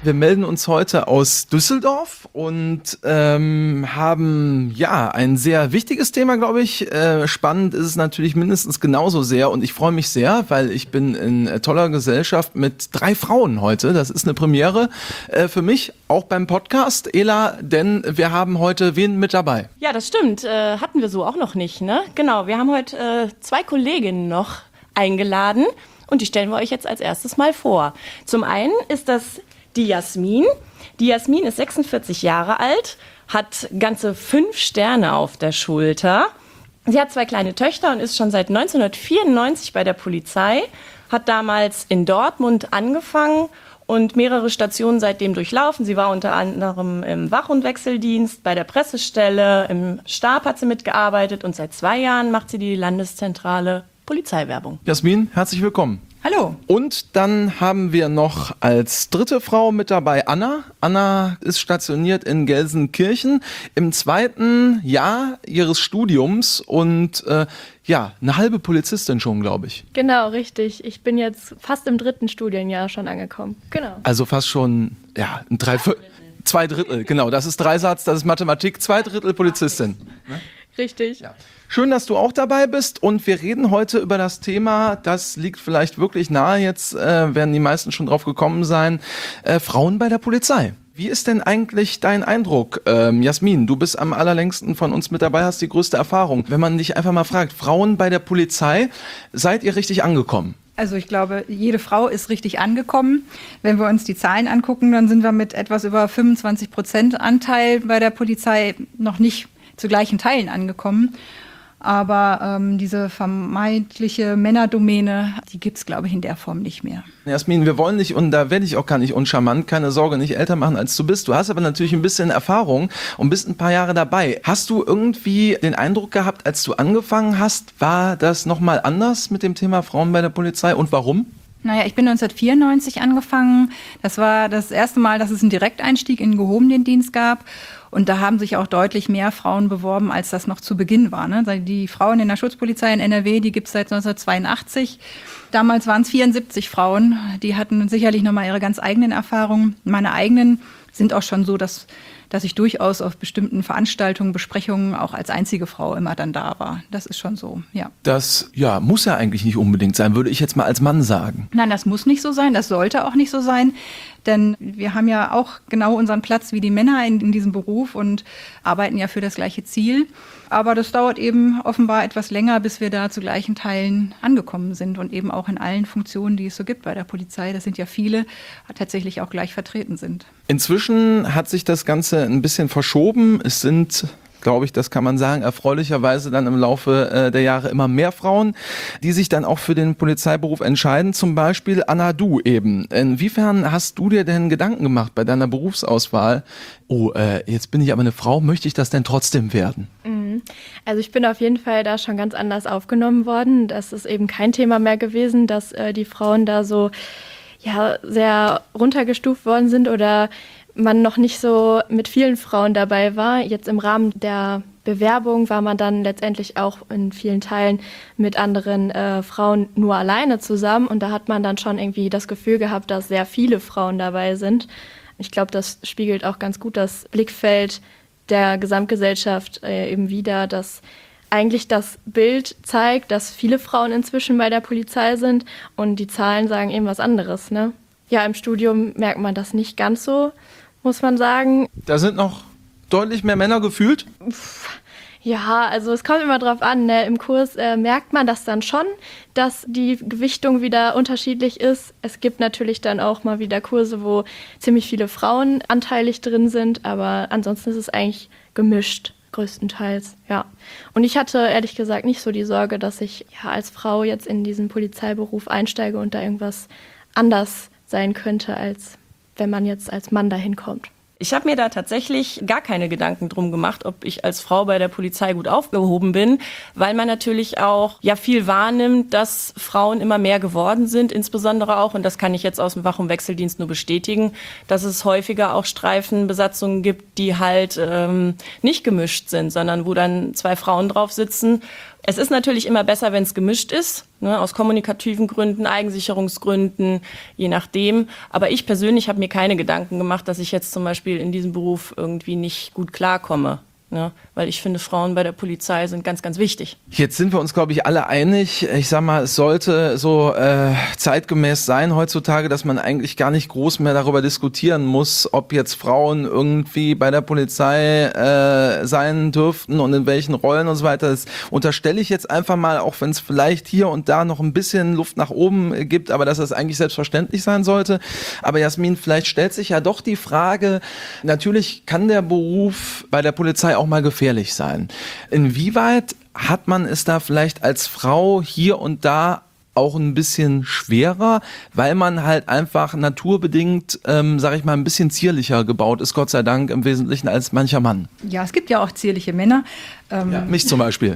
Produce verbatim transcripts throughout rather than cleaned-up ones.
Wir melden uns heute aus Düsseldorf und ähm, haben ja ein sehr wichtiges Thema, glaube ich. Äh, spannend ist es natürlich mindestens genauso sehr und ich freue mich sehr, weil ich bin in äh, toller Gesellschaft mit drei Frauen heute. Das ist eine Premiere äh, für mich, auch beim Podcast, Ela, denn wir haben heute wen mit dabei? Ja, das stimmt. Äh, hatten wir so auch noch nicht, ne? Genau, wir haben heute äh, zwei Kolleginnen noch eingeladen und die stellen wir euch jetzt als erstes mal vor. Zum einen ist das die Jasmin. Die Jasmin ist sechsundvierzig Jahre alt, hat ganze fünf Sterne auf der Schulter. Sie hat zwei kleine Töchter und ist schon seit neunzehnhundertvierundneunzig bei der Polizei, hat damals in Dortmund angefangen und mehrere Stationen seitdem durchlaufen. Sie war unter anderem im Wach- und Wechseldienst, bei der Pressestelle, im Stab hat sie mitgearbeitet und seit zwei Jahren macht sie die landeszentrale Polizeiwerbung. Jasmin, herzlich willkommen. Hallo. Und dann haben wir noch als dritte Frau mit dabei Anna. Anna ist stationiert in Gelsenkirchen im zweiten Jahr ihres Studiums und äh, ja, eine halbe Polizistin schon, glaube ich. Genau, richtig. Ich bin jetzt fast im dritten Studienjahr schon angekommen. Genau. Also fast schon, ja, ein Dreiviertel, zwei Drittel, genau. Das ist Dreisatz, das ist Mathematik, zwei Drittel Polizistin. Ne? Richtig. Ja. Schön, dass du auch dabei bist und wir reden heute über das Thema, das liegt vielleicht wirklich nahe, jetzt äh, werden die meisten schon drauf gekommen sein, äh, Frauen bei der Polizei. Wie ist denn eigentlich dein Eindruck, ähm, Jasmin? Du bist am allerlängsten von uns mit dabei, hast die größte Erfahrung. Wenn man dich einfach mal fragt, Frauen bei der Polizei, seid ihr richtig angekommen? Also ich glaube, jede Frau ist richtig angekommen. Wenn wir uns die Zahlen angucken, dann sind wir mit etwas über fünfundzwanzig Prozent Anteil bei der Polizei noch nicht zu gleichen Teilen angekommen. Aber ähm, diese vermeintliche Männerdomäne, die gibt's, glaube ich, in der Form nicht mehr. Jasmin, wir wollen dich, und da werde ich auch gar nicht uncharmant, keine Sorge, nicht älter machen, als du bist. Du hast aber natürlich ein bisschen Erfahrung und bist ein paar Jahre dabei. Hast du irgendwie den Eindruck gehabt, als du angefangen hast, war das nochmal anders mit dem Thema Frauen bei der Polizei und warum? Naja, ich bin neunzehnhundertvierundneunzig angefangen. Das war das erste Mal, dass es einen Direkteinstieg in den gehobenen Dienst gab. Und da haben sich auch deutlich mehr Frauen beworben, als das noch zu Beginn war. Ne? Die Frauen in der Schutzpolizei in N R W, die gibt es seit neunzehnhundertzweiundachtzig. Damals waren es vierundsiebzig Frauen. Die hatten sicherlich nochmal ihre ganz eigenen Erfahrungen. Meine eigenen sind auch schon so, dass, dass ich durchaus auf bestimmten Veranstaltungen, Besprechungen auch als einzige Frau immer dann da war. Das ist schon so, ja. Das ja, muss ja eigentlich nicht unbedingt sein, würde ich jetzt mal als Mann sagen. Nein, das muss nicht so sein, das sollte auch nicht so sein. Denn wir haben ja auch genau unseren Platz wie die Männer in, in diesem Beruf und arbeiten ja für das gleiche Ziel. Aber das dauert eben offenbar etwas länger, bis wir da zu gleichen Teilen angekommen sind und eben auch in allen Funktionen, die es so gibt bei der Polizei. Das sind ja viele, tatsächlich auch gleich vertreten sind. Inzwischen hat sich das Ganze ein bisschen verschoben. Es sind, glaube ich, das kann man sagen, erfreulicherweise dann im Laufe äh, der Jahre immer mehr Frauen, die sich dann auch für den Polizeiberuf entscheiden. Zum Beispiel Anna, du eben. Inwiefern hast du dir denn Gedanken gemacht bei deiner Berufsauswahl? Oh, äh, jetzt bin ich aber eine Frau, möchte ich das denn trotzdem werden? Also ich bin auf jeden Fall da schon ganz anders aufgenommen worden. Das ist eben kein Thema mehr gewesen, dass äh, die Frauen da so ja sehr runtergestuft worden sind oder man noch nicht so mit vielen Frauen dabei war. Jetzt im Rahmen der Bewerbung war man dann letztendlich auch in vielen Teilen mit anderen äh, Frauen nur alleine zusammen und da hat man dann schon irgendwie das Gefühl gehabt, dass sehr viele Frauen dabei sind. Ich glaube, das spiegelt auch ganz gut das Blickfeld der Gesamtgesellschaft äh, eben wider, dass eigentlich das Bild zeigt, dass viele Frauen inzwischen bei der Polizei sind und die Zahlen sagen eben was anderes, ne? Ja, im Studium merkt man das nicht ganz so, muss man sagen. Da sind noch deutlich mehr Männer gefühlt? Ja, also es kommt immer drauf an, ne? Im Kurs äh, merkt man das dann schon, dass die Gewichtung wieder unterschiedlich ist. Es gibt natürlich dann auch mal wieder Kurse, wo ziemlich viele Frauen anteilig drin sind, aber ansonsten ist es eigentlich gemischt, größtenteils, ja. Und ich hatte ehrlich gesagt nicht so die Sorge, dass ich ja als Frau jetzt in diesen Polizeiberuf einsteige und da irgendwas anders sein könnte, als wenn man jetzt als Mann dahin kommt. Ich habe mir da tatsächlich gar keine Gedanken drum gemacht, ob ich als Frau bei der Polizei gut aufgehoben bin, weil man natürlich auch ja viel wahrnimmt, dass Frauen immer mehr geworden sind, insbesondere auch, und das kann ich jetzt aus dem Wach- und Wechseldienst nur bestätigen, dass es häufiger auch Streifenbesatzungen gibt, die halt ähm, nicht gemischt sind, sondern wo dann zwei Frauen drauf sitzen Es ist natürlich immer besser, wenn es gemischt ist, ne, aus kommunikativen Gründen, Eigensicherungsgründen, je nachdem. Aber ich persönlich habe mir keine Gedanken gemacht, dass ich jetzt zum Beispiel in diesem Beruf irgendwie nicht gut klarkomme. Ne? Weil ich finde, Frauen bei der Polizei sind ganz, ganz wichtig. Jetzt sind wir uns, glaube ich, alle einig. Ich sag mal, es sollte so äh, zeitgemäß sein heutzutage, dass man eigentlich gar nicht groß mehr darüber diskutieren muss, ob jetzt Frauen irgendwie bei der Polizei äh, sein dürften und in welchen Rollen und so weiter. Das unterstelle ich jetzt einfach mal, auch wenn es vielleicht hier und da noch ein bisschen Luft nach oben gibt, aber dass das eigentlich selbstverständlich sein sollte. Aber Jasmin, vielleicht stellt sich ja doch die Frage, natürlich kann der Beruf bei der Polizei auch mal gefährlich sein. Inwieweit hat man es da vielleicht als Frau hier und da auch ein bisschen schwerer, weil man halt einfach naturbedingt, ähm, sag ich mal, ein bisschen zierlicher gebaut ist, Gott sei Dank im Wesentlichen als mancher Mann? Ja, es gibt ja auch zierliche Männer. Ähm, ja, mich zum Beispiel.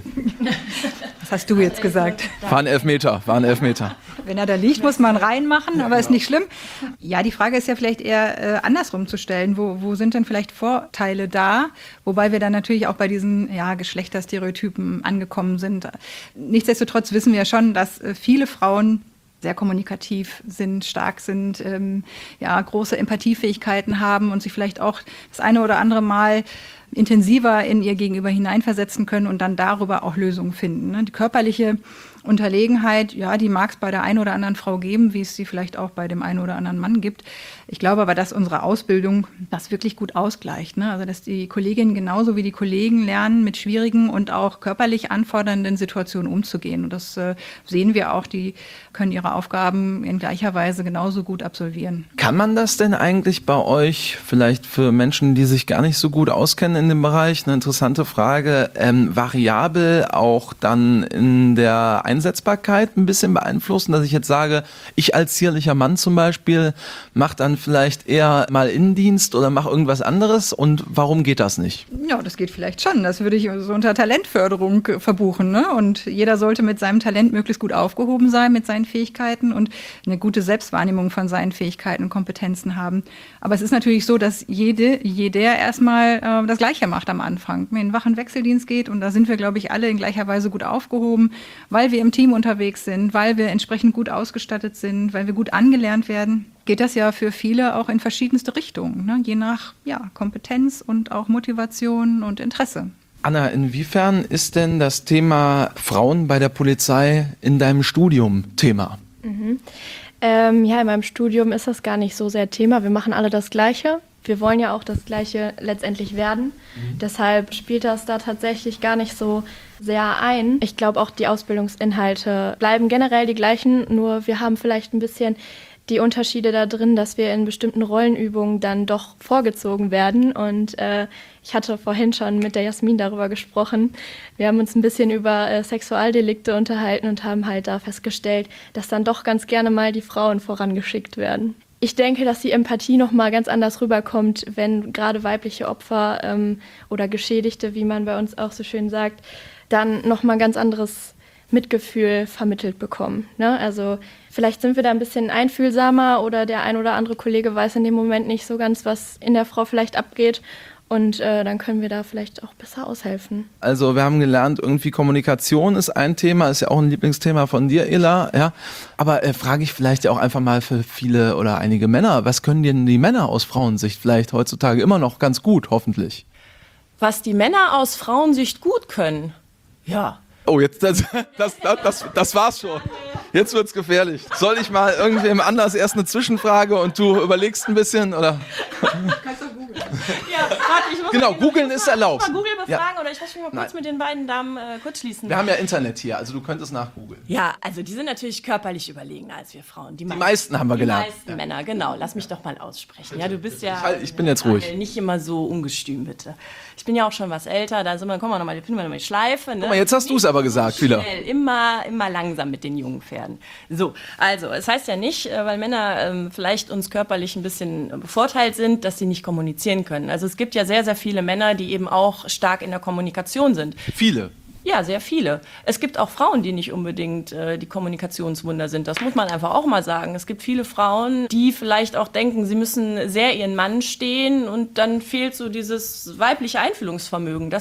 Was hast du jetzt gesagt? War ein Elfmeter, war ein Elfmeter. Wenn er da liegt, muss man reinmachen, aber ist nicht schlimm. Ja, die Frage ist ja vielleicht eher äh, andersrum zu stellen. Wo, wo sind denn vielleicht Vorteile da? Wobei wir dann natürlich auch bei diesen ja, Geschlechterstereotypen angekommen sind. Nichtsdestotrotz wissen wir schon, dass äh, viele Frauen sehr kommunikativ sind, stark sind, ähm, ja, große Empathiefähigkeiten haben und sich vielleicht auch das eine oder andere Mal intensiver in ihr Gegenüber hineinversetzen können und dann darüber auch Lösungen finden. Ne? Die körperliche Unterlegenheit, ja, die mag es bei der einen oder anderen Frau geben, wie es sie vielleicht auch bei dem einen oder anderen Mann gibt. Ich glaube aber, dass unsere Ausbildung das wirklich gut ausgleicht. Ne? Also dass die Kolleginnen genauso wie die Kollegen lernen, mit schwierigen und auch körperlich anfordernden Situationen umzugehen. Und das äh, sehen wir auch, die können ihre Aufgaben in gleicher Weise genauso gut absolvieren. Kann man das denn eigentlich bei euch, vielleicht für Menschen, die sich gar nicht so gut auskennen in dem Bereich, eine interessante Frage, ähm, variabel auch dann in der Einsetzbarkeit ein bisschen beeinflussen, dass ich jetzt sage, ich als zierlicher Mann zum Beispiel mache dann vielleicht eher mal Innendienst oder mache irgendwas anderes, und warum geht das nicht? Ja, das geht vielleicht schon. Das würde ich so unter Talentförderung verbuchen. Ne? Und jeder sollte mit seinem Talent möglichst gut aufgehoben sein, mit seinen Fähigkeiten und eine gute Selbstwahrnehmung von seinen Fähigkeiten und Kompetenzen haben. Aber es ist natürlich so, dass jede, jeder erstmal äh, das Gleiche macht am Anfang. Wenn ein Wach- und Wechseldienst geht, und da sind wir, glaube ich, alle in gleicher Weise gut aufgehoben, weil wir im Team unterwegs sind, weil wir entsprechend gut ausgestattet sind, weil wir gut angelernt werden, geht das ja für viele auch in verschiedenste Richtungen, ne? Je nach ja, Kompetenz und auch Motivation und Interesse. Anna, inwiefern ist denn das Thema Frauen bei der Polizei in deinem Studium Thema? Mhm. Ähm, ja, in meinem Studium ist das gar nicht so sehr Thema. Wir machen alle das Gleiche. Wir wollen ja auch das Gleiche letztendlich werden. Mhm. Deshalb spielt das da tatsächlich gar nicht so sehr ein. Ich glaube auch, die Ausbildungsinhalte bleiben generell die gleichen, nur wir haben vielleicht ein bisschen die Unterschiede da drin, dass wir in bestimmten Rollenübungen dann doch vorgezogen werden. Und äh, ich hatte vorhin schon mit der Jasmin darüber gesprochen. Wir haben uns ein bisschen über äh, Sexualdelikte unterhalten und haben halt da festgestellt, dass dann doch ganz gerne mal die Frauen vorangeschickt werden. Ich denke, dass die Empathie nochmal ganz anders rüberkommt, wenn gerade weibliche Opfer ähm, oder Geschädigte, wie man bei uns auch so schön sagt, dann nochmal ganz anderes Mitgefühl vermittelt bekommen. Ne? Also vielleicht sind wir da ein bisschen einfühlsamer oder der ein oder andere Kollege weiß in dem Moment nicht so ganz, was in der Frau vielleicht abgeht. Und äh, dann können wir da vielleicht auch besser aushelfen. Also wir haben gelernt, irgendwie Kommunikation ist ein Thema, ist ja auch ein Lieblingsthema von dir, Ela. Ja? Aber äh, frage ich vielleicht ja auch einfach mal für viele oder einige Männer, was können denn die Männer aus Frauensicht vielleicht heutzutage immer noch ganz gut, hoffentlich? Was die Männer aus Frauensicht gut können? Ja. Oh, jetzt, das, das, das, das, das war's schon. Jetzt wird's gefährlich. Soll ich mal irgendwem anders erst eine Zwischenfrage und du überlegst ein bisschen, oder? Kannst du googeln. Ja, warte, ich muss genau, googeln ist erlaubt. Mal Google befragen, ja. Oder ich lasse mich mal kurz Nein. mit den beiden Damen äh, kurz schließen. Wir haben ja Internet hier, also du könntest nachgoogeln. Ja, also die sind natürlich körperlich überlegener als wir Frauen. Die, die meisten haben wir die gelernt. Die meisten ja. Männer, genau. Lass mich doch mal aussprechen. Ja, du bist ja. Ich, halt, ich bin jetzt ruhig. Nicht immer so ungestüm, bitte. Ich bin ja auch schon was älter, da sind wir, kommen wir nochmal, finden wir nochmal die Schleife. Ne? Guck mal, jetzt hast du es aber gesagt, wieder. Immer, immer langsam mit den jungen Pferden. So, also, es heißt ja nicht, weil Männer ähm, vielleicht uns körperlich ein bisschen bevorteilt sind, dass sie nicht kommunizieren können. Also es gibt ja sehr, sehr viele Männer, die eben auch stark in der Kommunikation sind. Viele? Ja, sehr viele. Es gibt auch Frauen, die nicht unbedingt äh, die Kommunikationswunder sind. Das muss man einfach auch mal sagen. Es gibt viele Frauen, die vielleicht auch denken, sie müssen sehr ihren Mann stehen und dann fehlt so dieses weibliche Einfühlungsvermögen. Das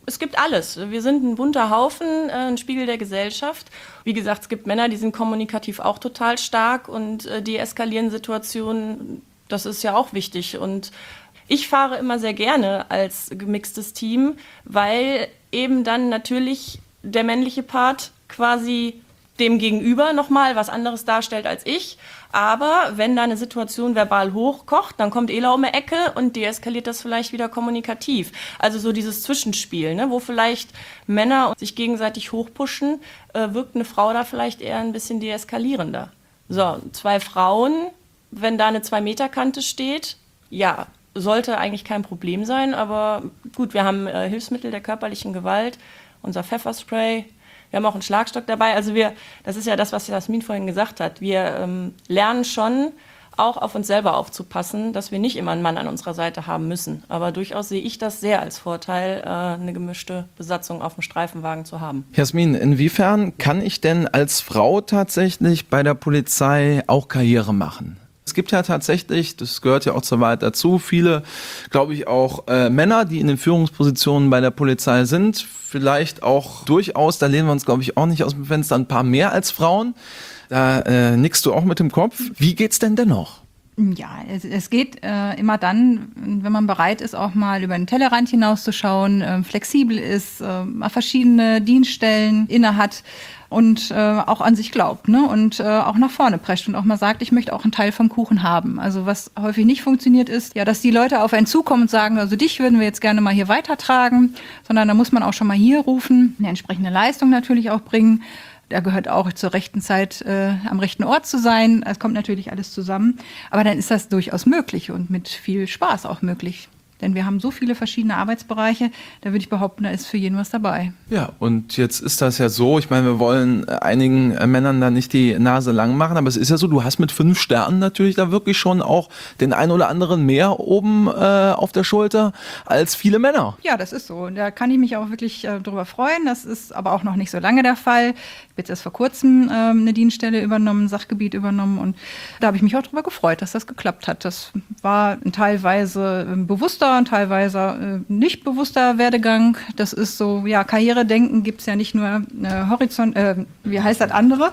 es gibt alles. Wir sind ein bunter Haufen, äh, ein Spiegel der Gesellschaft. Wie gesagt, es gibt Männer, die sind kommunikativ auch total stark und äh, deeskalieren Situationen. Das ist ja auch wichtig. Und ich fahre immer sehr gerne als gemixtes Team, weil eben dann natürlich der männliche Part quasi dem Gegenüber nochmal was anderes darstellt als ich. Aber wenn da eine Situation verbal hochkocht, dann kommt Ela um die Ecke und deeskaliert das vielleicht wieder kommunikativ. Also so dieses Zwischenspiel, ne, wo vielleicht Männer sich gegenseitig hochpushen, äh, wirkt eine Frau da vielleicht eher ein bisschen deeskalierender. So, zwei Frauen, wenn da eine Zwei-Meter-Kante steht, ja, sollte eigentlich kein Problem sein. Aber gut, wir haben äh, Hilfsmittel der körperlichen Gewalt, unser Pfefferspray. Wir haben auch einen Schlagstock dabei. Also wir, das ist ja das, was Jasmin vorhin gesagt hat. Wir ähm, lernen schon, auch auf uns selber aufzupassen, dass wir nicht immer einen Mann an unserer Seite haben müssen. Aber durchaus sehe ich das sehr als Vorteil, äh, eine gemischte Besatzung auf dem Streifenwagen zu haben. Jasmin, inwiefern kann ich denn als Frau tatsächlich bei der Polizei auch Karriere machen? Es gibt ja tatsächlich, das gehört ja auch zur Wahrheit dazu, viele, glaube ich, auch äh, Männer, die in den Führungspositionen bei der Polizei sind. Vielleicht auch durchaus, da lehnen wir uns, glaube ich, auch nicht aus dem Fenster, ein paar mehr als Frauen. Da äh, nickst du auch mit dem Kopf. Wie geht's denn dennoch? Ja, es, es geht äh, immer dann, wenn man bereit ist, auch mal über den Tellerrand hinauszuschauen, äh, flexibel ist, äh, mal verschiedene Dienststellen innehat und äh, auch an sich glaubt, ne? Und äh, auch nach vorne prescht und auch mal sagt, ich möchte auch einen Teil vom Kuchen haben. Also was häufig nicht funktioniert ist, ja, dass die Leute auf einen zukommen und sagen, also dich würden wir jetzt gerne mal hier weitertragen, sondern da muss man auch schon mal hier rufen, eine entsprechende Leistung natürlich auch bringen. Da gehört auch zur rechten Zeit äh, am rechten Ort zu sein. Es kommt natürlich alles zusammen. Aber dann ist das durchaus möglich und mit viel Spaß auch möglich. Denn wir haben so viele verschiedene Arbeitsbereiche, da würde ich behaupten, da ist für jeden was dabei. Ja, und jetzt ist das ja so, ich meine, wir wollen einigen Männern da nicht die Nase lang machen, aber es ist ja so, du hast mit fünf Sternen natürlich da wirklich schon auch den einen oder anderen mehr oben äh, auf der Schulter als viele Männer. Ja, das ist so. Und da kann ich mich auch wirklich äh, drüber freuen. Das ist aber auch noch nicht so lange der Fall. Ich habe jetzt erst vor kurzem äh, eine Dienststelle übernommen, ein Sachgebiet übernommen und da habe ich mich auch drüber gefreut, dass das geklappt hat. Das war teilweise äh, bewusster und teilweise äh, nicht bewusster Werdegang. Das ist so, ja, Karrieredenken gibt es ja nicht nur äh, Horizont, äh, wie heißt das andere?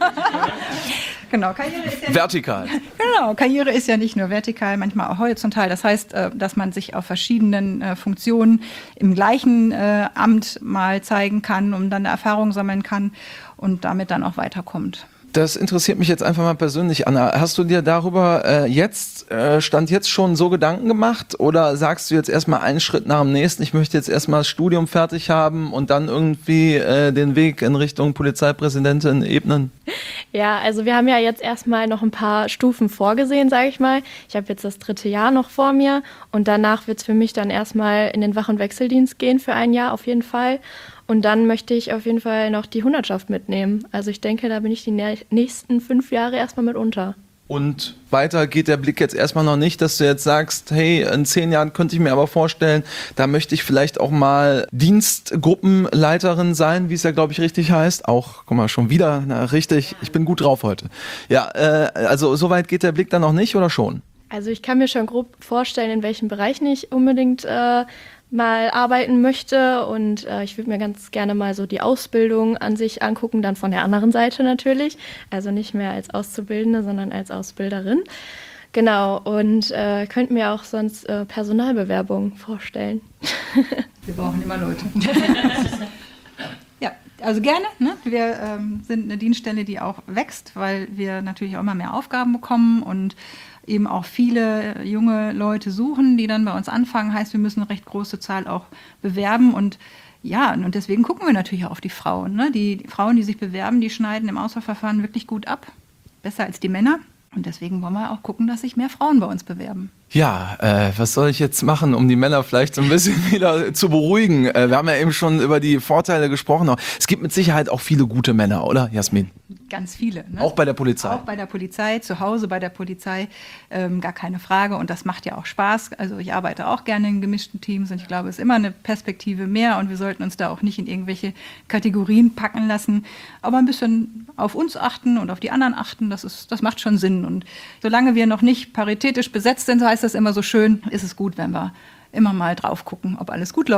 Genau, Karriere ist ja vertikal. Nicht, genau, Karriere ist ja nicht nur vertikal, manchmal auch horizontal. Das heißt, äh, dass man sich auf verschiedenen äh, Funktionen im gleichen äh, Amt mal zeigen kann und dann eine Erfahrung sammeln kann und damit dann auch weiterkommt. Das interessiert mich jetzt einfach mal persönlich, Anna. Hast du dir darüber äh, jetzt, äh, Stand jetzt schon so Gedanken gemacht oder sagst du jetzt erstmal einen Schritt nach dem nächsten, ich möchte jetzt erstmal das Studium fertig haben und dann irgendwie äh, den Weg in Richtung Polizeipräsidentin ebnen? Ja, also wir haben ja jetzt erstmal noch ein paar Stufen vorgesehen, sage ich mal. Ich habe jetzt das dritte Jahr noch vor mir und danach wird es für mich dann erstmal in den Wach- und Wechseldienst gehen für ein Jahr auf jeden Fall. Und dann möchte ich auf jeden Fall noch die Hundertschaft mitnehmen. Also ich denke, da bin ich die nächsten fünf Jahre erstmal mit unter. Und weiter geht der Blick jetzt erstmal noch nicht, dass du jetzt sagst, hey, in zehn Jahren könnte ich mir aber vorstellen, da möchte ich vielleicht auch mal Dienstgruppenleiterin sein, wie es ja, glaube ich, richtig heißt. Auch, guck mal, schon wieder, na, richtig, ich bin gut drauf heute. Ja, äh, also so weit geht der Blick dann noch nicht oder schon? Also ich kann mir schon grob vorstellen, in welchen Bereichen ich unbedingt äh, mal arbeiten möchte und äh, ich würde mir ganz gerne mal so die Ausbildung an sich angucken, dann von der anderen Seite natürlich, also nicht mehr als Auszubildende, sondern als Ausbilderin. Genau, und äh, könnte mir auch sonst äh, Personalbewerbungen vorstellen. Wir brauchen immer Leute. Ja, also gerne. Ne? Wir ähm, sind eine Dienststelle, die auch wächst, weil wir natürlich auch immer mehr Aufgaben bekommen und eben auch viele junge Leute suchen, die dann bei uns anfangen. Heißt, wir müssen eine recht große Zahl auch bewerben. Und ja, und deswegen gucken wir natürlich auch auf die Frauen. Ne? Die, die Frauen, die sich bewerben, die schneiden im Auswahlverfahren wirklich gut ab. Besser als die Männer. Und deswegen wollen wir auch gucken, dass sich mehr Frauen bei uns bewerben. Ja, äh, was soll ich jetzt machen, um die Männer vielleicht so ein bisschen wieder zu beruhigen? Äh, wir haben ja eben schon über die Vorteile gesprochen. Es gibt mit Sicherheit auch viele gute Männer, oder, Jasmin? Ganz viele. Ne? Auch bei der Polizei? Auch bei der Polizei, zu Hause bei der Polizei, ähm, gar keine Frage. Und das macht ja auch Spaß. Also ich arbeite auch gerne in gemischten Teams und ich glaube, es ist immer eine Perspektive mehr und wir sollten uns da auch nicht in irgendwelche Kategorien packen lassen. Aber ein bisschen auf uns achten und auf die anderen achten, das ist, das macht schon Sinn. Und solange wir noch nicht paritätisch besetzt sind, so heißt das immer so schön, ist es gut, wenn wir immer mal drauf gucken, ob alles gut läuft.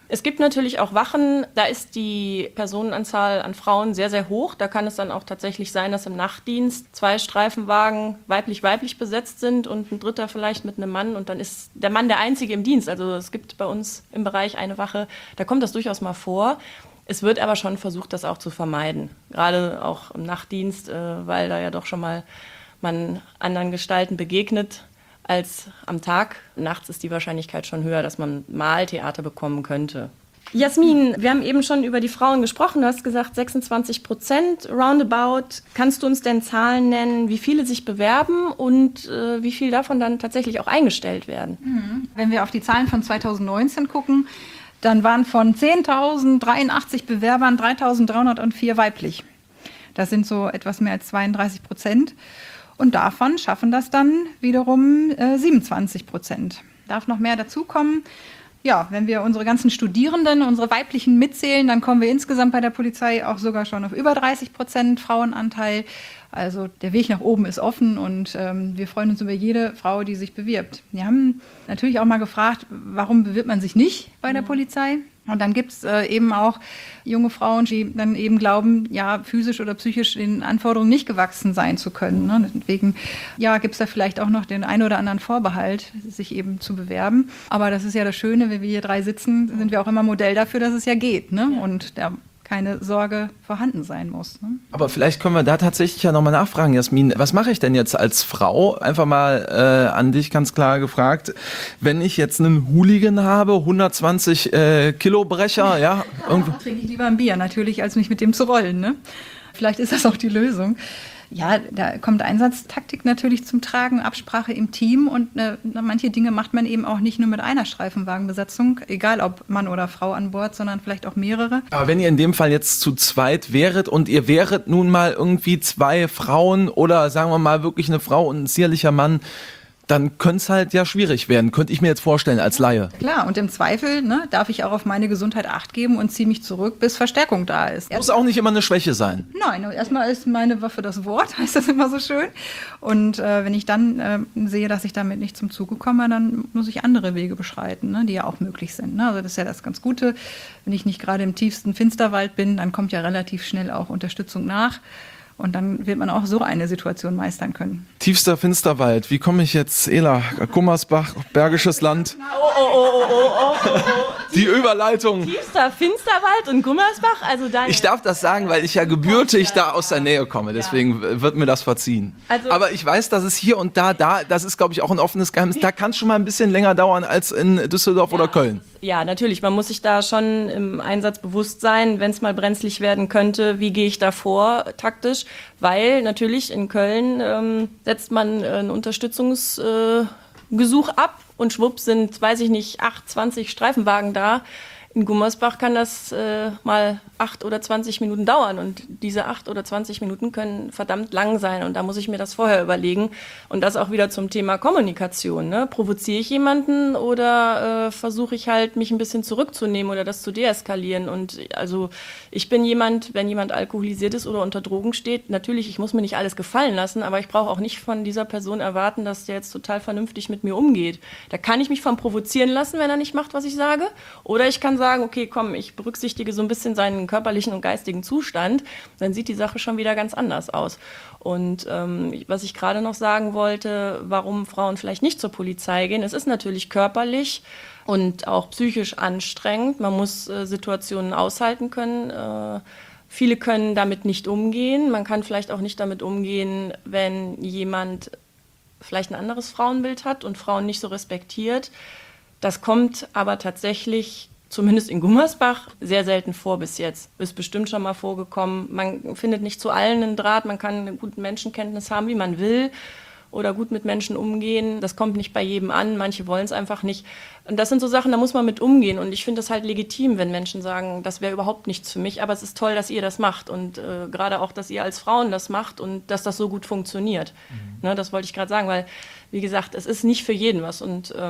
Es gibt natürlich auch Wachen, da ist die Personenanzahl an Frauen sehr, sehr hoch. Da kann es dann auch tatsächlich sein, dass im Nachtdienst zwei Streifenwagen weiblich-weiblich besetzt sind und ein dritter vielleicht mit einem Mann. Und dann ist der Mann der Einzige im Dienst. Also es gibt bei uns im Bereich eine Wache, da kommt das durchaus mal vor. Es wird aber schon versucht, das auch zu vermeiden. Gerade auch im Nachtdienst, weil da ja doch schon mal man anderen Gestalten begegnet als am Tag. Nachts ist die Wahrscheinlichkeit schon höher, dass man mal Theater bekommen könnte. Jasmin, wir haben eben schon über die Frauen gesprochen. Du hast gesagt sechsundzwanzig Prozent roundabout. Kannst du uns denn Zahlen nennen, wie viele sich bewerben und äh, wie viel davon dann tatsächlich auch eingestellt werden? Mhm. Wenn wir auf die Zahlen von zweitausendneunzehn gucken, dann waren von zehntausenddreiundachtzig Bewerbern dreitausenddreihundertvier weiblich. Das sind so etwas mehr als zweiunddreißig Prozent. Und davon schaffen das dann wiederum äh, siebenundzwanzig Prozent. Darf noch mehr dazukommen? Ja, wenn wir unsere ganzen Studierenden, unsere weiblichen mitzählen, dann kommen wir insgesamt bei der Polizei auch sogar schon auf über dreißig Prozent Frauenanteil. Also der Weg nach oben ist offen und ähm, wir freuen uns über jede Frau, die sich bewirbt. Wir haben natürlich auch mal gefragt, warum bewirbt man sich nicht bei der Polizei? Und dann gibt es äh, eben auch junge Frauen, die dann eben glauben, ja, physisch oder psychisch den Anforderungen nicht gewachsen sein zu können. Ne? Deswegen ja, gibt es da vielleicht auch noch den einen oder anderen Vorbehalt, sich eben zu bewerben. Aber das ist ja das Schöne, wenn wir hier drei sitzen, sind wir auch immer Modell dafür, dass es ja geht. Ne? Ja. Und da keine Sorge vorhanden sein muss. Ne? Aber vielleicht können wir da tatsächlich ja nochmal nachfragen, Jasmin. Was mache ich denn jetzt als Frau? Einfach mal äh, an dich ganz klar gefragt. Wenn ich jetzt einen Hooligan habe, hundertzwanzig äh, Kilo Brecher, ja? Irgendwo. Trinke ich lieber ein Bier natürlich, als mich mit dem zu rollen. Ne? Vielleicht ist das auch die Lösung. Ja, da kommt Einsatztaktik natürlich zum Tragen, Absprache im Team und äh, manche Dinge macht man eben auch nicht nur mit einer Streifenwagenbesetzung, egal ob Mann oder Frau an Bord, sondern vielleicht auch mehrere. Aber wenn ihr in dem Fall jetzt zu zweit wäret und ihr wäret nun mal irgendwie zwei Frauen oder sagen wir mal wirklich eine Frau und ein zierlicher Mann, dann könnte es halt ja schwierig werden, könnte ich mir jetzt vorstellen als Laie. Klar, und im Zweifel ne, darf ich auch auf meine Gesundheit Acht geben und ziehe mich zurück, bis Verstärkung da ist. Muss auch nicht immer eine Schwäche sein. Nein, erstmal ist meine Waffe das Wort, heißt das immer so schön. Und äh, wenn ich dann äh, sehe, dass ich damit nicht zum Zuge komme, dann muss ich andere Wege beschreiten, ne, die ja auch möglich sind. Ne? Also das ist ja das ganz Gute. Wenn ich nicht gerade im tiefsten Finsterwald bin, dann kommt ja relativ schnell auch Unterstützung nach. Und dann wird man auch so eine Situation meistern können. Tiefster Finsterwald. Wie komme ich jetzt, Ela? Gummersbach, Bergisches Land. Oh, oh, oh, oh, oh, oh, oh. Die Überleitung. Tiefster Finsterwald und Gummersbach? Also deine Ich darf das sagen, weil ich ja gebürtig da aus der Nähe komme. Deswegen wird mir das verziehen. Also aber ich weiß, dass es hier und da, da, das ist, glaube ich, auch ein offenes Geheimnis. Da kann es schon mal ein bisschen länger dauern als in Düsseldorf ja, oder Köln. Ja, natürlich. Man muss sich da schon im Einsatz bewusst sein, wenn es mal brenzlig werden könnte, wie gehe ich da vor taktisch? Weil natürlich in Köln ähm, setzt man ein Unterstützungsgesuch äh, ab und schwupp sind, weiß ich nicht, acht, zwanzig Streifenwagen da. In Gummersbach kann das äh, mal acht oder zwanzig Minuten dauern und diese acht oder zwanzig Minuten können verdammt lang sein und da muss ich mir das vorher überlegen und das auch wieder zum Thema Kommunikation. Ne? Provoziere ich jemanden oder äh, versuche ich halt mich ein bisschen zurückzunehmen oder das zu deeskalieren und also ich bin jemand, wenn jemand alkoholisiert ist oder unter Drogen steht, natürlich, ich muss mir nicht alles gefallen lassen, aber ich brauche auch nicht von dieser Person erwarten, dass der jetzt total vernünftig mit mir umgeht. Da kann ich mich von provozieren lassen, wenn er nicht macht, was ich sage, oder ich kann sagen, okay, komm, ich berücksichtige so ein bisschen seinen körperlichen und geistigen Zustand, dann sieht die Sache schon wieder ganz anders aus. Und ähm, was ich gerade noch sagen wollte, warum Frauen vielleicht nicht zur Polizei gehen, es ist natürlich körperlich und auch psychisch anstrengend. Man muss äh, Situationen aushalten können. Äh, viele können damit nicht umgehen. Man kann vielleicht auch nicht damit umgehen, wenn jemand vielleicht ein anderes Frauenbild hat und Frauen nicht so respektiert. Das kommt aber tatsächlich zumindest in Gummersbach sehr selten vor bis jetzt. Ist bestimmt schon mal vorgekommen. Man findet nicht zu allen einen Draht, man kann eine gute Menschenkenntnis haben, wie man will oder gut mit Menschen umgehen. Das kommt nicht bei jedem an, manche wollen es einfach nicht. Und das sind so Sachen, da muss man mit umgehen. Und ich finde das halt legitim, wenn Menschen sagen, das wäre überhaupt nichts für mich, aber es ist toll, dass ihr das macht und äh, gerade auch, dass ihr als Frauen das macht und dass das so gut funktioniert. Mhm. Ne, das wollte ich gerade sagen, weil, wie gesagt, es ist nicht für jeden was und ähm,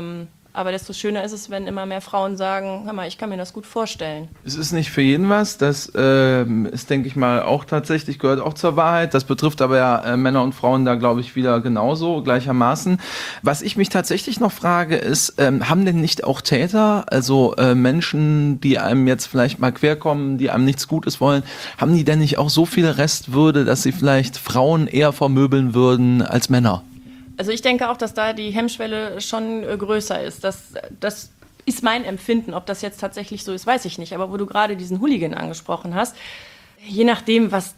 Aber desto schöner ist es, wenn immer mehr Frauen sagen, hör mal, ich kann mir das gut vorstellen. Es ist nicht für jeden was, das äh, ist, denke ich mal, auch tatsächlich, gehört auch zur Wahrheit. Das betrifft aber ja äh, Männer und Frauen da, glaube ich, wieder genauso, gleichermaßen. Was ich mich tatsächlich noch frage, ist, ähm, haben denn nicht auch Täter, also äh, Menschen, die einem jetzt vielleicht mal querkommen, die einem nichts Gutes wollen, haben die denn nicht auch so viel Restwürde, dass sie vielleicht Frauen eher vermöbeln würden als Männer? Also ich denke auch, dass da die Hemmschwelle schon äh, größer ist. Das, das ist mein Empfinden. Ob das jetzt tatsächlich so ist, weiß ich nicht. Aber wo du gerade diesen Hooligan angesprochen hast, je nachdem, was,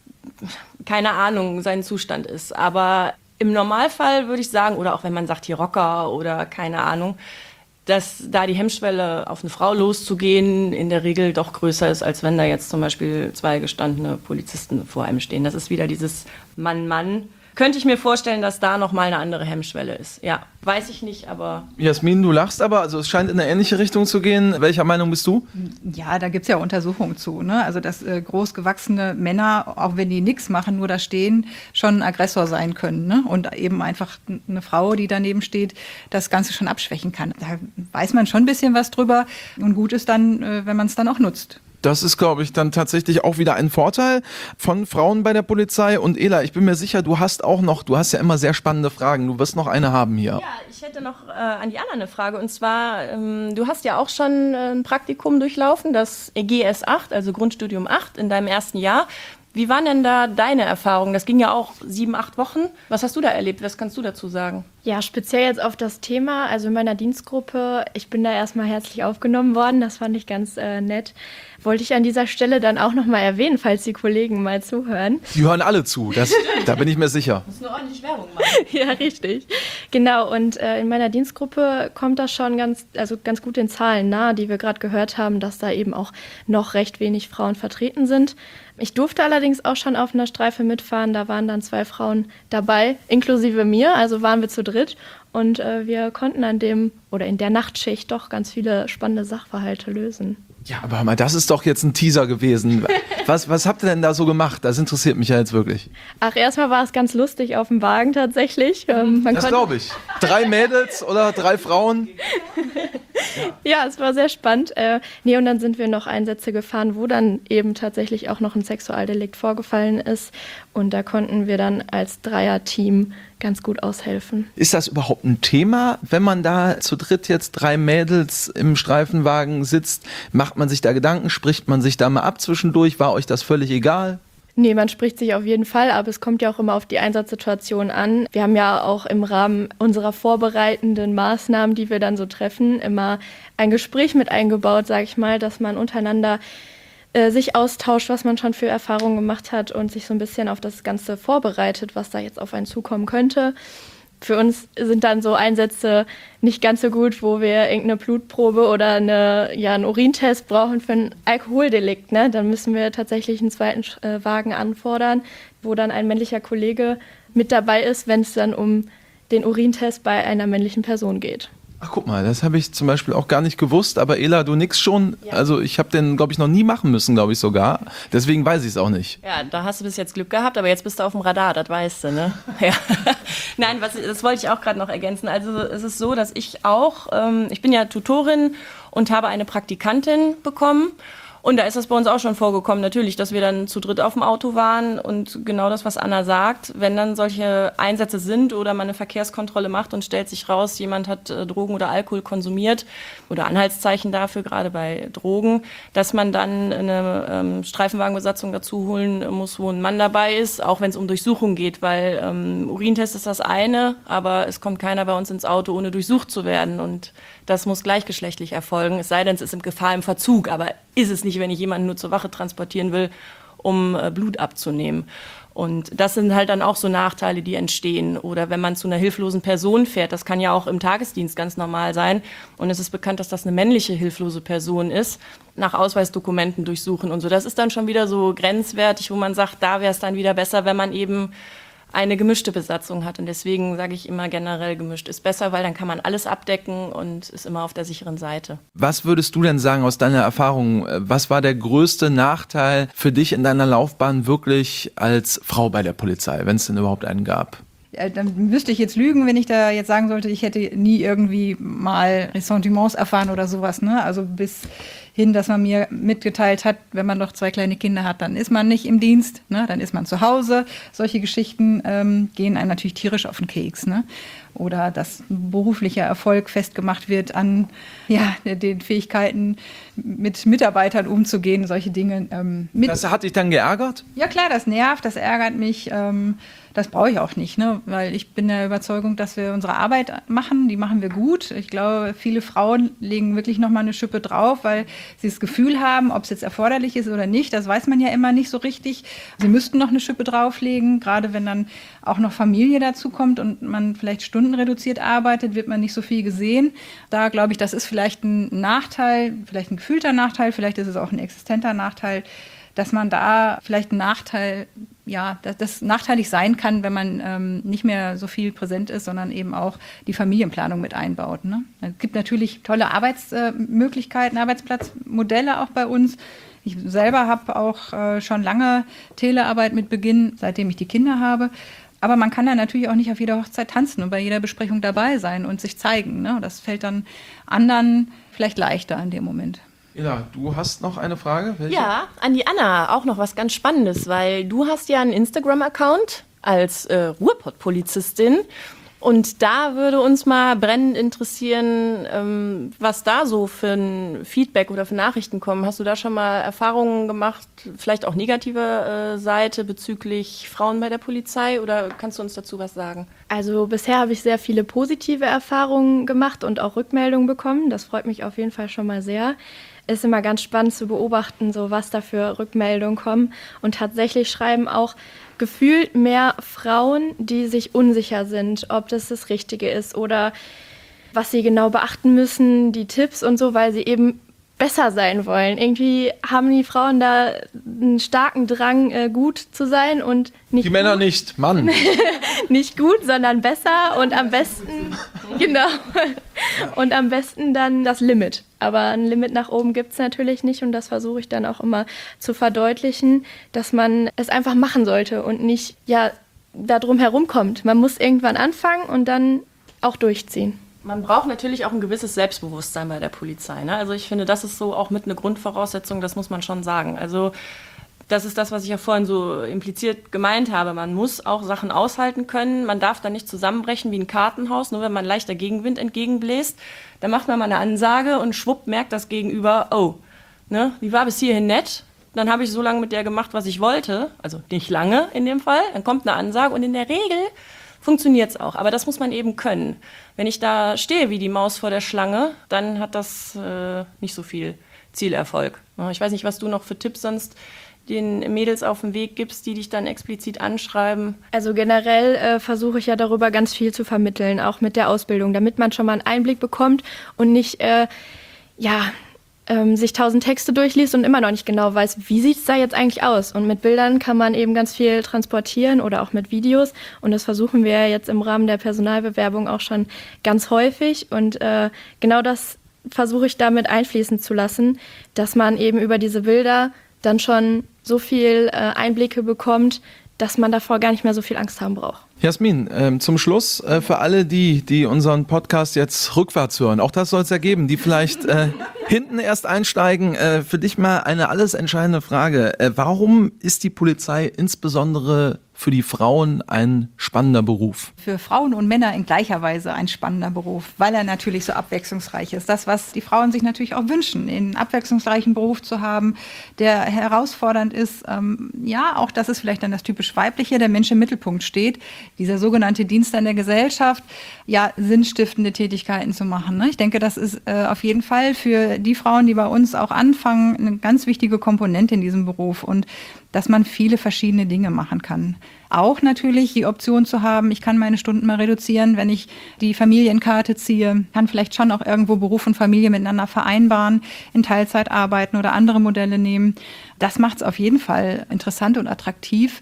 keine Ahnung, sein Zustand ist. Aber im Normalfall würde ich sagen, oder auch wenn man sagt hier Rocker oder keine Ahnung, dass da die Hemmschwelle auf eine Frau loszugehen in der Regel doch größer ist, als wenn da jetzt zum Beispiel zwei gestandene Polizisten vor einem stehen. Das ist wieder dieses Mann-Mann. Könnte ich mir vorstellen, dass da nochmal eine andere Hemmschwelle ist. Ja, weiß ich nicht, aber... Jasmin, du lachst aber, also es scheint in eine ähnliche Richtung zu gehen. Welcher Meinung bist du? Ja, da gibt's ja Untersuchungen zu. Ne? Also dass äh, großgewachsene Männer, auch wenn die nichts machen, nur da stehen, schon ein Aggressor sein können. Ne? Und eben einfach eine Frau, die daneben steht, das Ganze schon abschwächen kann. Da weiß man schon ein bisschen was drüber. Und gut ist dann, äh, wenn man es dann auch nutzt. Das ist, glaube ich, dann tatsächlich auch wieder ein Vorteil von Frauen bei der Polizei. Und Ela, ich bin mir sicher, du hast auch noch, du hast ja immer sehr spannende Fragen. Du wirst noch eine haben hier. Ja, ich hätte noch äh, an die Anna eine Frage. Und zwar, ähm, du hast ja auch schon äh, ein Praktikum durchlaufen, das G S acht, also Grundstudium acht, in deinem ersten Jahr. Wie waren denn da deine Erfahrungen? Das ging ja auch sieben, acht Wochen. Was hast du da erlebt? Was kannst du dazu sagen? Ja, speziell jetzt auf das Thema, also in meiner Dienstgruppe, ich bin da erstmal herzlich aufgenommen worden, das fand ich ganz äh, nett. Wollte ich an dieser Stelle dann auch nochmal erwähnen, falls die Kollegen mal zuhören. Die hören alle zu, das, da bin ich mir sicher. Du musst nur ordentlich Werbung machen. Ja, richtig. Genau, und äh, in meiner Dienstgruppe kommt das schon ganz, also ganz gut den Zahlen nahe, die wir gerade gehört haben, dass da eben auch noch recht wenig Frauen vertreten sind. Ich durfte allerdings auch schon auf einer Streife mitfahren, da waren dann zwei Frauen dabei, inklusive mir, also waren wir zu dritt. Und äh, wir konnten an dem oder in der Nachtschicht doch ganz viele spannende Sachverhalte lösen. Ja, aber hör mal, das ist doch jetzt ein Teaser gewesen. Was, was habt ihr denn da so gemacht? Das interessiert mich ja jetzt wirklich. Ach, erstmal war es ganz lustig auf dem Wagen tatsächlich. Ähm, man das glaube ich. Drei Mädels oder drei Frauen? Ja, es war sehr spannend. Äh, nee, und dann sind wir noch Einsätze gefahren, wo dann eben tatsächlich auch noch ein Sexualdelikt vorgefallen ist. Und da konnten wir dann als Dreier-Team ganz gut aushelfen. Ist das überhaupt ein Thema, wenn man da zu dritt jetzt drei Mädels im Streifenwagen sitzt? Macht man sich da Gedanken? Spricht man sich da mal ab zwischendurch? War euch das völlig egal? Nee, man spricht sich auf jeden Fall, aber es kommt ja auch immer auf die Einsatzsituation an. Wir haben ja auch im Rahmen unserer vorbereitenden Maßnahmen, die wir dann so treffen, immer ein Gespräch mit eingebaut, sage ich mal, dass man untereinander äh, sich austauscht, was man schon für Erfahrungen gemacht hat und sich so ein bisschen auf das Ganze vorbereitet, was da jetzt auf einen zukommen könnte. Für uns sind dann so Einsätze nicht ganz so gut, wo wir irgendeine Blutprobe oder eine, ja, einen Urintest brauchen für ein Alkoholdelikt. Ne? Dann müssen wir tatsächlich einen zweiten äh, Wagen anfordern, wo dann ein männlicher Kollege mit dabei ist, wenn es dann um den Urintest bei einer männlichen Person geht. Ach, guck mal, das habe ich zum Beispiel auch gar nicht gewusst, aber Ela, du nix schon. Ja. Also ich habe den, glaube ich, noch nie machen müssen, glaube ich sogar. Deswegen weiß ich es auch nicht. Ja, da hast du bis jetzt Glück gehabt, aber jetzt bist du auf dem Radar, das weißt du, ne? Ja. Nein, was, das wollte ich auch gerade noch ergänzen. Also es ist so, dass ich auch, ähm, ich bin ja Tutorin und habe eine Praktikantin bekommen. Und da ist das bei uns auch schon vorgekommen, natürlich, dass wir dann zu dritt auf dem Auto waren und genau das, was Anna sagt, wenn dann solche Einsätze sind oder man eine Verkehrskontrolle macht und stellt sich raus, jemand hat äh, Drogen oder Alkohol konsumiert oder Anhaltszeichen dafür, gerade bei Drogen, dass man dann eine ähm, Streifenwagenbesatzung dazu holen muss, wo ein Mann dabei ist, auch wenn es um Durchsuchung geht, weil ähm, Urintest ist das eine, aber es kommt keiner bei uns ins Auto, ohne durchsucht zu werden und das muss gleichgeschlechtlich erfolgen, es sei denn, es ist in Gefahr im Verzug, aber ist es nicht, wenn ich jemanden nur zur Wache transportieren will, um äh, Blut abzunehmen. Und das sind halt dann auch so Nachteile, die entstehen. Oder wenn man zu einer hilflosen Person fährt, das kann ja auch im Tagesdienst ganz normal sein. Und es ist bekannt, dass das eine männliche hilflose Person ist, nach Ausweisdokumenten durchsuchen und so. Das ist dann schon wieder so grenzwertig, wo man sagt, da wäre es dann wieder besser, wenn man eben eine gemischte Besatzung hat. Und deswegen sage ich immer generell, gemischt ist besser, weil dann kann man alles abdecken und ist immer auf der sicheren Seite. Was würdest du denn sagen aus deiner Erfahrung? Was war der größte Nachteil für dich in deiner Laufbahn wirklich als Frau bei der Polizei, wenn es denn überhaupt einen gab? dann müsste ich jetzt lügen, wenn ich da jetzt sagen sollte, ich hätte nie irgendwie mal Ressentiments erfahren oder sowas. Ne? Also bis hin, dass man mir mitgeteilt hat, wenn man noch zwei kleine Kinder hat, dann ist man nicht im Dienst, ne? Dann ist man zu Hause. Solche Geschichten ähm, gehen einem natürlich tierisch auf den Keks. Ne? Oder dass beruflicher Erfolg festgemacht wird an ja, den Fähigkeiten, mit Mitarbeitern umzugehen, solche Dinge. Ähm, mit das hat dich dann geärgert? Ja klar, das nervt, das ärgert mich. Ähm, das brauche ich auch nicht, ne? Weil ich bin der Überzeugung, dass wir unsere Arbeit machen, die machen wir gut. Ich glaube, viele Frauen legen wirklich noch mal eine Schippe drauf, weil sie das Gefühl haben, ob es jetzt erforderlich ist oder nicht, das weiß man ja immer nicht so richtig. Sie müssten noch eine Schippe drauflegen, gerade wenn dann auch noch Familie dazu kommt und man vielleicht stundenreduziert arbeitet, wird man nicht so viel gesehen. Da glaube ich, das ist vielleicht ein Nachteil, vielleicht ein gefühlter Nachteil, vielleicht ist es auch ein existenter Nachteil, dass man da vielleicht ein Nachteil, ja, dass das nachteilig sein kann, wenn man ähm, nicht mehr so viel präsent ist, sondern eben auch die Familienplanung mit einbaut. Ne? Es gibt natürlich tolle Arbeitsmöglichkeiten, äh, Arbeitsplatzmodelle auch bei uns. Ich selber habe auch äh, schon lange Telearbeit mit Beginn, seitdem ich die Kinder habe. Aber man kann da natürlich auch nicht auf jeder Hochzeit tanzen und bei jeder Besprechung dabei sein und sich zeigen. Ne? Das fällt dann anderen vielleicht leichter in dem Moment. Ja, du hast noch eine Frage? Welche? Ja, an die Anna auch noch was ganz Spannendes, weil du hast ja einen Instagram-Account als äh, Ruhrpott-Polizistin und da würde uns mal brennend interessieren, ähm, was da so für ein Feedback oder für Nachrichten kommen. Hast du da schon mal Erfahrungen gemacht, vielleicht auch negative äh, Seite bezüglich Frauen bei der Polizei oder kannst du uns dazu was sagen? Also bisher habe ich sehr viele positive Erfahrungen gemacht und auch Rückmeldungen bekommen. Das freut mich auf jeden Fall schon mal sehr. Ist immer ganz spannend zu beobachten, so was da für Rückmeldungen kommen. Und tatsächlich schreiben auch gefühlt mehr Frauen, die sich unsicher sind, ob das das Richtige ist oder was sie genau beachten müssen, die Tipps und so, weil sie eben besser sein wollen. Irgendwie haben die Frauen da einen starken Drang, äh, gut zu sein und nicht Die Männer gut. nicht, Mann. Nicht gut, sondern besser und am besten, genau, und am besten dann das Limit. Aber ein Limit nach oben gibt es natürlich nicht und das versuche ich dann auch immer zu verdeutlichen, dass man es einfach machen sollte und nicht, ja, da drum herumkommt. Man muss irgendwann anfangen und dann auch durchziehen. Man braucht natürlich auch ein gewisses Selbstbewusstsein bei der Polizei. Ne? Also ich finde, das ist so auch mit eine Grundvoraussetzung, das muss man schon sagen. Also das ist das, was ich ja vorhin so impliziert gemeint habe. Man muss auch Sachen aushalten können. Man darf da nicht zusammenbrechen wie ein Kartenhaus, nur wenn man leichter Gegenwind entgegenbläst. Dann macht man mal eine Ansage und schwupp merkt das Gegenüber, oh, ne, die war bis hierhin nett. Dann habe ich so lange mit der gemacht, was ich wollte. Also nicht lange in dem Fall. Dann kommt eine Ansage und in der Regel funktioniert es auch. Aber das muss man eben können. Wenn ich da stehe wie die Maus vor der Schlange, dann hat das äh, nicht so viel Zielerfolg. Ich weiß nicht, was du noch für Tipps sonst den Mädels auf den Weg gibst, die dich dann explizit anschreiben. Also generell äh, versuche ich ja darüber ganz viel zu vermitteln, auch mit der Ausbildung, damit man schon mal einen Einblick bekommt und nicht, äh, ja... sich tausend Texte durchliest und immer noch nicht genau weiß, wie sieht es da jetzt eigentlich aus. Und mit Bildern kann man eben ganz viel transportieren oder auch mit Videos. Und das versuchen wir jetzt im Rahmen der Personalbewerbung auch schon ganz häufig. Und äh, genau das versuche ich damit einfließen zu lassen, dass man eben über diese Bilder dann schon so viel äh, Einblicke bekommt, dass man davor gar nicht mehr so viel Angst haben braucht. Jasmin, ähm, zum Schluss äh, für alle die, die unseren Podcast jetzt rückwärts hören, auch das soll es ja geben, die vielleicht äh, hinten erst einsteigen, äh, für dich mal eine alles entscheidende Frage. Äh, warum ist die Polizei insbesondere für die Frauen ein spannender Beruf? Für Frauen und Männer in gleicher Weise ein spannender Beruf, weil er natürlich so abwechslungsreich ist. Das, was die Frauen sich natürlich auch wünschen, einen abwechslungsreichen Beruf zu haben, der herausfordernd ist. Ähm, ja, auch das ist vielleicht dann das typisch Weibliche, der Mensch im Mittelpunkt steht. Dieser sogenannte Dienst an der Gesellschaft, ja, sinnstiftende Tätigkeiten zu machen. Ne? Ich denke, das ist äh, auf jeden Fall für die Frauen, die bei uns auch anfangen, eine ganz wichtige Komponente in diesem Beruf und dass man viele verschiedene Dinge machen kann. Auch natürlich die Option zu haben, ich kann meine Stunden mal reduzieren, wenn ich die Familienkarte ziehe, kann vielleicht schon auch irgendwo Beruf und Familie miteinander vereinbaren, in Teilzeit arbeiten oder andere Modelle nehmen. Das macht es auf jeden Fall interessant und attraktiv.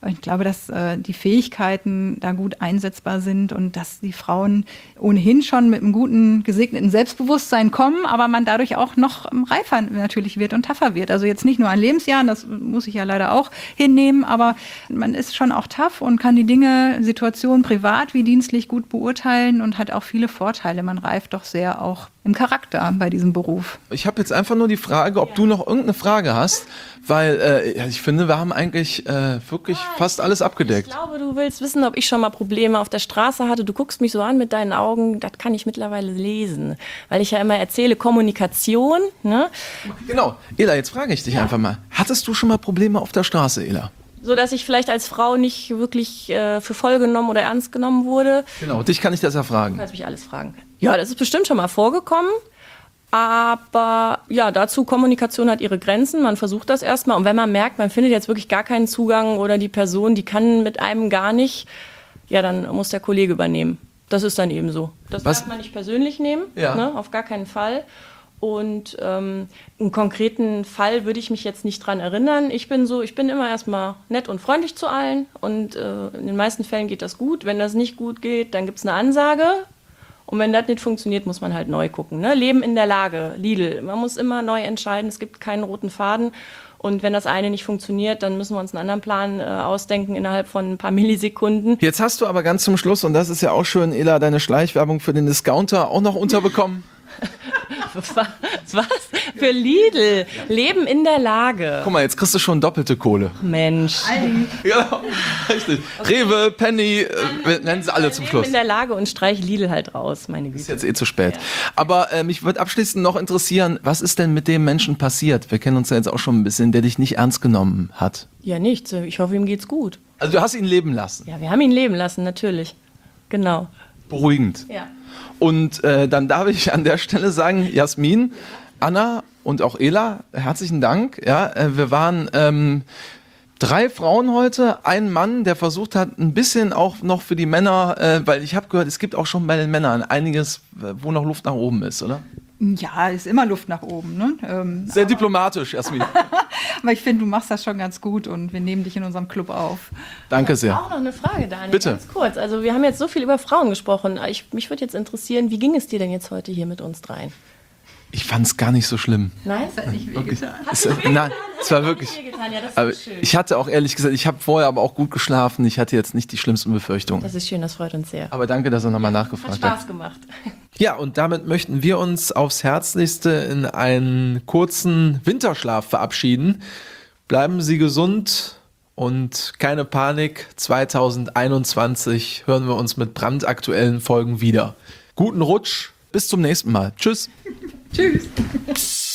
Ich glaube, dass äh, die Fähigkeiten da gut einsetzbar sind und dass die Frauen ohnehin schon mit einem guten, gesegneten Selbstbewusstsein kommen, aber man dadurch auch noch reifer natürlich wird und tougher wird. Also jetzt nicht nur an Lebensjahren, das muss ich ja leider auch hinnehmen, aber man ist schon auch tough und kann die Dinge, Situationen privat wie dienstlich gut beurteilen und hat auch viele Vorteile. Man reift doch sehr auch im Charakter bei diesem Beruf. Ich habe jetzt einfach nur die Frage, ob du noch irgendeine Frage hast, weil äh, ja, ich finde, wir haben eigentlich äh, wirklich ah, fast alles abgedeckt. Ich glaube, du willst wissen, ob ich schon mal Probleme auf der Straße hatte. Du guckst mich so an mit deinen Augen, das kann ich mittlerweile lesen, weil ich ja immer erzähle, Kommunikation. Ne? Genau. Ela, jetzt frage ich dich ja. einfach mal, hattest du schon mal Probleme auf der Straße, Ela? So dass ich vielleicht als Frau nicht wirklich äh, für voll genommen oder ernst genommen wurde. Genau, dich kann ich das ja fragen. Du kannst mich alles fragen. Ja, das ist bestimmt schon mal vorgekommen. Aber ja, dazu, Kommunikation hat ihre Grenzen. Man versucht das erstmal. Und wenn man merkt, man findet jetzt wirklich gar keinen Zugang oder die Person, die kann mit einem gar nicht, ja, dann muss der Kollege übernehmen. Das ist dann eben so. Das Was? darf man nicht persönlich nehmen, ja. ne, auf gar keinen Fall. Und ähm, einen konkreten Fall würde ich mich jetzt nicht dran erinnern. Ich bin so, ich bin immer erstmal nett und freundlich zu allen und äh, in den meisten Fällen geht das gut. Wenn das nicht gut geht, dann gibt es eine Ansage. Und wenn das nicht funktioniert, muss man halt neu gucken. Ne? Leben in der Lage, Lidl. Man muss immer neu entscheiden, es gibt keinen roten Faden. Und wenn das eine nicht funktioniert, dann müssen wir uns einen anderen Plan äh, ausdenken innerhalb von ein paar Millisekunden. Jetzt hast du aber ganz zum Schluss, und das ist ja auch schön, Ela, deine Schleichwerbung für den Discounter auch noch unterbekommen. Was? Für Lidl. Leben in der Lage. Guck mal, jetzt kriegst du schon doppelte Kohle. Mensch. Ja, richtig. Okay. Rewe, Penny, äh, wir nennen sie alle zum Schluss. Leben in der Lage und streich Lidl halt raus, meine Güte. Ist jetzt eh zu spät. Ja. Aber äh, mich würde abschließend noch interessieren, was ist denn mit dem Menschen passiert? Wir kennen uns ja jetzt auch schon ein bisschen, der dich nicht ernst genommen hat. Ja, nichts. Ich hoffe, ihm geht's gut. Also du hast ihn leben lassen? Ja, wir haben ihn leben lassen, natürlich. Genau. Beruhigend. Ja. Und äh, dann darf ich an der Stelle sagen, Jasmin, Anna und auch Ela, herzlichen Dank. Ja, äh, wir waren ähm, drei Frauen heute, ein Mann, der versucht hat, ein bisschen auch noch für die Männer, äh, weil ich habe gehört, es gibt auch schon bei den Männern einiges, wo noch Luft nach oben ist, oder? Ja, ist immer Luft nach oben. Ne? Ähm, Sehr diplomatisch, Jasmin. Aber ich finde, du machst das schon ganz gut und wir nehmen dich in unserem Club auf. Danke sehr. Auch noch eine Frage, Daniel. Bitte. Ganz kurz. Also wir haben jetzt so viel über Frauen gesprochen. Ich, mich würde jetzt interessieren, wie ging es dir denn jetzt heute hier mit uns dreien? Ich fand es gar nicht so schlimm. Nein? Das hat nicht wehgetan. Es, nein, es war wirklich. Ja, das Aber ist schön. ich hatte auch ehrlich gesagt, ich habe vorher aber auch gut geschlafen. Ich hatte jetzt nicht die schlimmsten Befürchtungen. Das ist schön, das freut uns sehr. Aber danke, dass er nochmal Hat nachgefragt Spaß hat. gemacht. Ja, und damit möchten wir uns aufs Herzlichste in einen kurzen Winterschlaf verabschieden. Bleiben Sie gesund und keine Panik. zwanzig einundzwanzig hören wir uns mit brandaktuellen Folgen wieder. Guten Rutsch, bis zum nächsten Mal. Tschüss. Tschüss.